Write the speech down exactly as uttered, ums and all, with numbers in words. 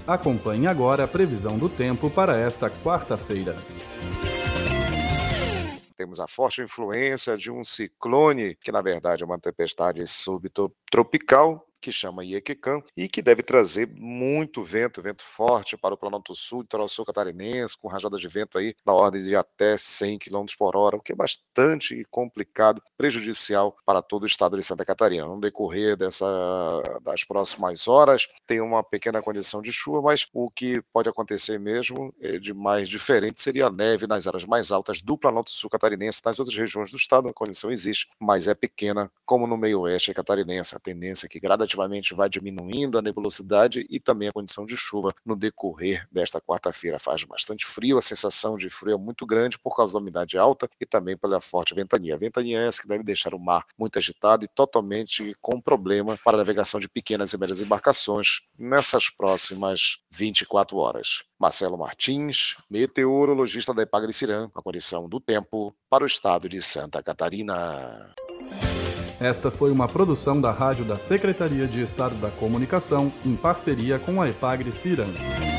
Acompanhe agora a previsão do tempo para esta quarta-feira. Temos a forte influência de um ciclone, que na verdade é uma tempestade subtropical, que chama Iequecã, e que deve trazer muito vento, vento forte para o Planalto Sul e litoral sul catarinense, com rajadas de vento aí na ordem de até cem quilômetros por hora, o que é bastante complicado, prejudicial para todo o estado de Santa Catarina. No decorrer dessa, das próximas horas, tem uma pequena condição de chuva, mas o que pode acontecer mesmo é de mais diferente seria a neve nas áreas mais altas do Planalto Sul catarinense. Nas outras regiões do estado a condição existe, mas é pequena, como no meio oeste catarinense. A tendência é que gradativamente vai diminuindo a nebulosidade e também a condição de chuva no decorrer desta quarta-feira. Faz bastante frio, a sensação de frio é muito grande por causa da umidade alta e também pela forte ventania. A ventania é essa que deve deixar o mar muito agitado e totalmente com problema para a navegação de pequenas e médias embarcações nessas próximas vinte e quatro horas. Marcelo Martins, meteorologista da Epagre-Cirã, a condição do tempo para o estado de Santa Catarina. Esta foi uma produção da Rádio da Secretaria de Estado da Comunicação, em parceria com a Epagre-Cirã.